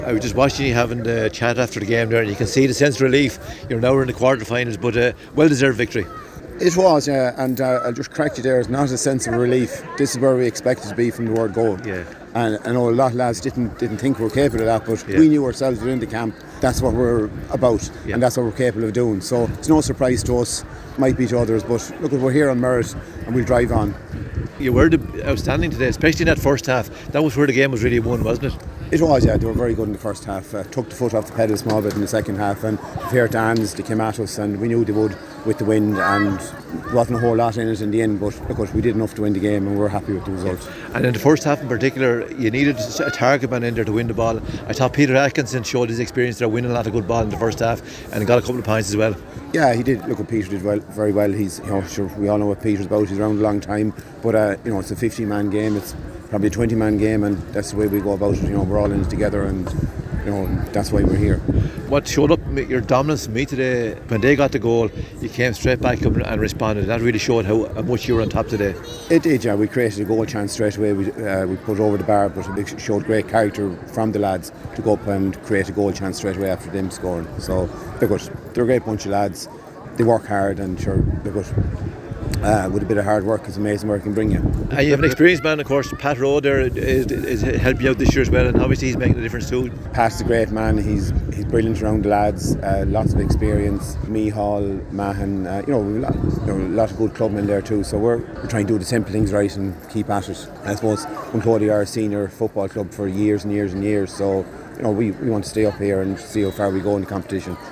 I was just watching you having the chat after the game there, and you can see the sense of relief. You're now in the quarterfinals, but well-deserved victory. It was, yeah, and I'll just correct you there. It's not a sense of relief. This is where we expected to be from the word go. Yeah. And I know a lot of lads didn't think we were capable of that, but Yeah. we knew ourselves within the camp. That's what we're about, Yeah. and that's what we're capable of doing. So it's no surprise to us. Might be to others, but look, we're here on merit, and we'll drive on. You were outstanding today, especially in that first half. That was where the game was really won, wasn't it? It was, yeah. They were very good in the first half. Took the foot off the pedal a small bit in the second half, and fair to hands, they came at us, and we knew they would with the wind, and wasn't a whole lot in it in the end, but of course we did enough to win the game, and we're happy with the result. And in the first half in particular, you needed a target man in there to win the ball. I thought Peter Atkinson showed his experience there, winning a lot of good ball in the first half, and got a couple of points as well. Yeah, he did. Look, what Peter did very well. He's, sure, we all know what Peter's about. He's around a long time, but it's a 50-man game. It's probably a 20-man game, and that's the way we go about it. We're all in it together, and that's why we're here. What showed up, your dominance for me today, when they got the goal, you came straight back up and responded. That really showed how much you were on top today. It did, yeah. We created a goal chance straight away. We put it over the bar, but it showed great character from the lads to go up and create a goal chance straight away after them scoring. So they're good. They're a great bunch of lads. They work hard, and sure, they're good. With a bit of hard work, it's amazing where it can bring you. And you have an experienced man, of course. Pat Rowe there is helping you out this year as well, and obviously he's making a difference too. Pat's a great man. He's brilliant around the lads. Lots of experience. Hall, Mahan. We've a lot of good clubmen there too. So we're trying to do the simple things right and keep at it. I suppose Clody are a senior football club for years and years and years. So we want to stay up here and see how far we go in the competition.